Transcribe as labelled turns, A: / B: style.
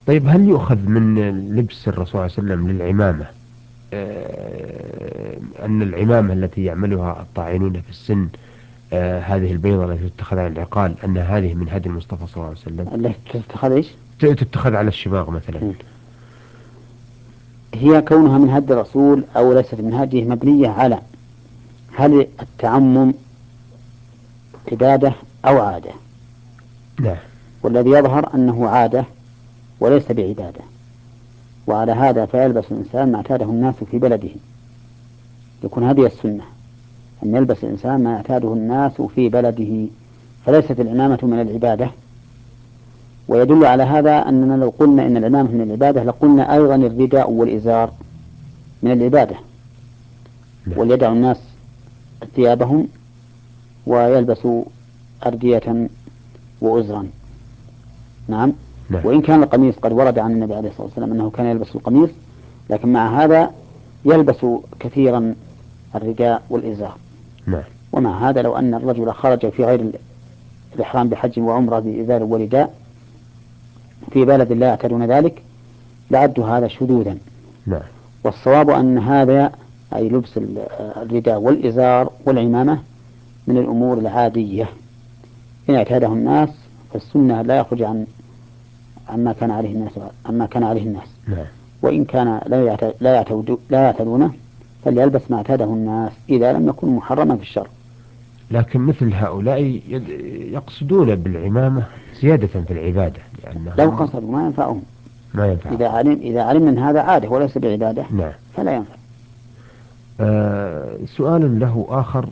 A: طيب هل يؤخذ من لبس الرسول صلى الله عليه وسلم للعمامة أن العمامة التي يعملها الطاعنون في السن، هذه البيضة التي تتخذ على العقال، أن هذه من هدي المصطفى صلى الله عليه وسلم؟
B: التي تتخذ إيش؟
A: تتخذ على الشماغ مثلا.
B: مم. هي كونها من هدي الرسول أو ليست من هديه مبنية على هل التعمم عبادة أو عادة،
A: نعم.
B: والذي يظهر أنه عادة وليس بعبادة. وعلى هذا فيلبس الإنسان ما اعتاده الناس في بلده، يكون هذه السنة أن يلبس الإنسان ما اعتاده الناس في بلده، فليست العمامة من العبادة. ويدل على هذا أننا لو قلنا إن العمامة من العبادة لقلنا أيضا الرداء والإزار من العبادة،
A: نعم.
B: وليدع الناس ثيابهم ويلبسوا أردية وأزرا. نعم.
A: نعم.
B: وإن كان القميص قد ورد عن النبي عليه الصلاة والسلام أنه كان يلبس القميص، لكن مع هذا يلبس كثيرا الرداء والإزار.
A: نعم.
B: ومع هذا لو أن الرجل خرج في غير الإحرام بحج وعمرة بإزار ورداء في بلد لا يعتادون ذلك لعدوا هذا شذوذا.
A: نعم.
B: والصواب أن هذا أي لبس الرداء والإزار والعمامة من الأمور العادية إن اعتاده الناس، فالسنة لا يخرج عما كان عليه الناس، عما كان عليه الناس.
A: نعم.
B: وإن كان لا يعتادونه فليلبس ما اعتاده الناس إذا لم يكن محرما في الشرع.
A: لكن مثل هؤلاء يقصدون بالعمامة زيادة في العبادة
B: لو
A: لأنهم
B: قصدوا ما ينفعهم.
A: ما ينفعهم.
B: إذا علم أن هذا عادة وليس بعبادة
A: نعم.
B: فلا ينفع.
A: سؤال له آخر.